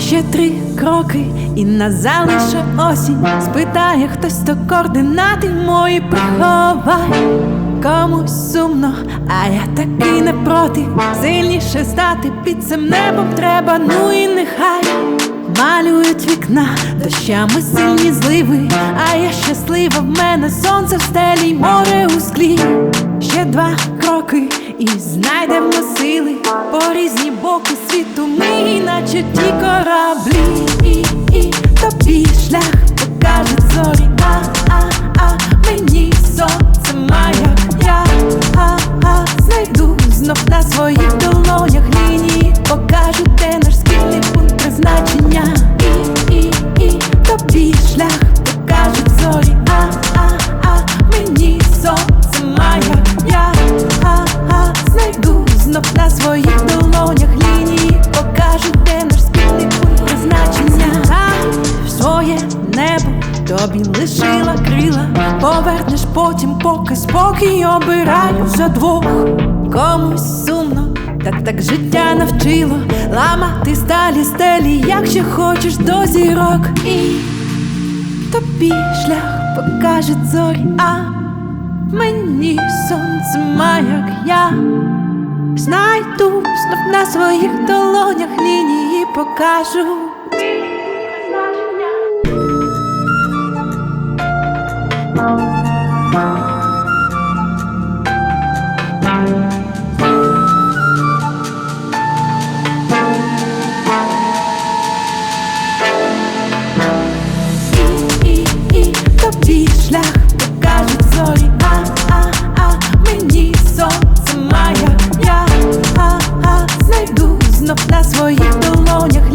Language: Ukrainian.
Ще 3 кроки і нас залише осінь. Спитає хтось, то координати мої приховай. Комусь сумно, а я таки не проти. Сильніше стати під цим небом треба, ну і нехай. Малюють вікна дощами сильні зливи, а я щаслива, в мене сонце в стелі й море у склі. Ще 2 кроки і знайдемо сили. По різні боки світу ми, наче ті кораблі. І тобі шлях покажуть зорі. Мені сонце маяк. Я знайду знов на своїх долонях лінії. Покажу, де наш спільний пункт призначення. І тобі шлях покажуть зорі. Мені сонце маяк. Я знайду знов на своїх долонях лінії. Покажу, де наш спільний пункт призначення. В своє небо тобі лишила крила. Повернеш потім, поки спокій обираю за 2. Комусь сумно, так життя навчило ламати сталі стелі, якщо хочеш до зірок. І тобі шлях покажуть зорі, мені сонце маяк. Я знайду знов на своїх долонях лінії, покажу. І тобі шлях покажуть зорі. Мені сонце маяк. Я знайду знов на своїх долонях